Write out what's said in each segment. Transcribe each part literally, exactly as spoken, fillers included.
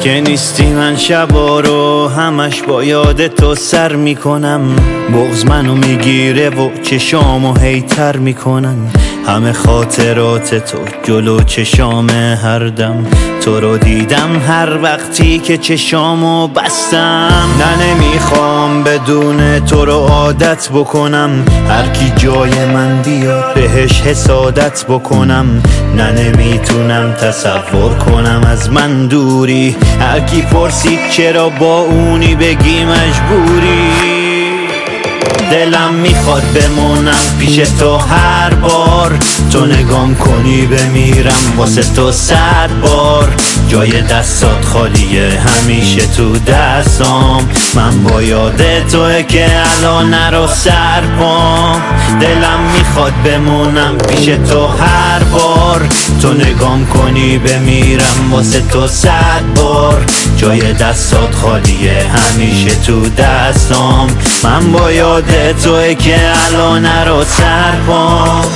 که نیستی من شبا رو همش با یاد تو سر میکنم. بغض منو میگیره و چشامو هیتر میکنن. همه خاطرات تو جلو چشام هر دم. تو رو دیدم هر وقتی که چشامو بستم. نه نمیخوام بدون تو رو عادت بکنم. هر کی جای من بیاد بهش حسادت بکنم. نه نمیتونم تصور کنم از من دوری. هر کی پرسید چرا با اونی بگی مجبوری. دلم میخواد بمونم پیش تو هر بار. تو نگام کنی بمیرم واسه تو صد بار. جای دستات خالیه همیشه تو دستام. من با یاد توه که الان نرو سر پام. دلم میخواد بمونم پیش تو هر بار. تو نگام کنی بمیرم واسه تو صد بار. جای دستات خالیه همیشه تو دستام. من با یاد توه که الان نرو سر پام.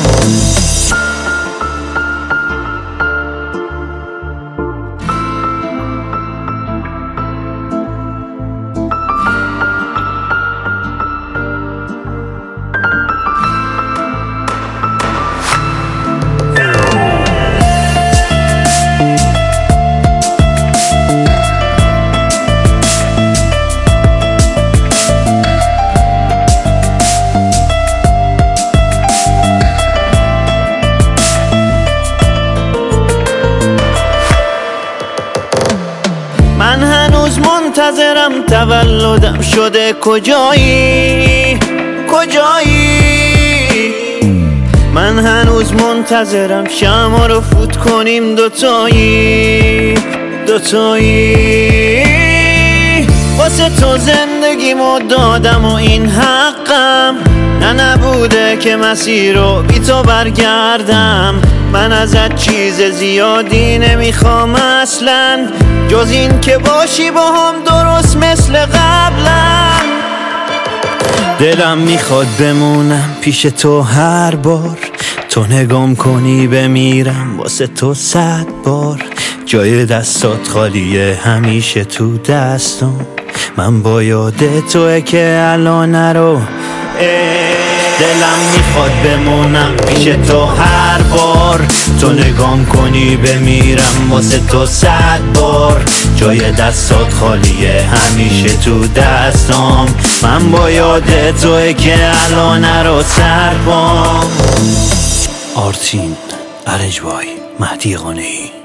من هنوز منتظرم تولدم شده کجایی کجایی. من هنوز منتظرم شمع رو فوت کنیم دوتایی دوتایی. واسه تو زندگیمو دادم و این حقم. نه نبوده که مسیر رو بی تو برگردم. من ازت چیز زیادی نمیخوام اصلا جز این که باشی با هم درست مثل قبلا. دلم میخواد بمونم پیش تو هر بار. تو نگام کنی بمیرم واسه تو صد بار. جای دستات خالیه همیشه تو دستم. من با یاد توه که الان نرو. دلم میخواد بمونم پیش تو هر بار. تو نگام کنی بمیرم واسه تو صد بار. جای دستات خالیه همیشه تو دستام. من با یاد توه که الان نرو سر پام. آرتین، ارنج بای، مهدی قانعی.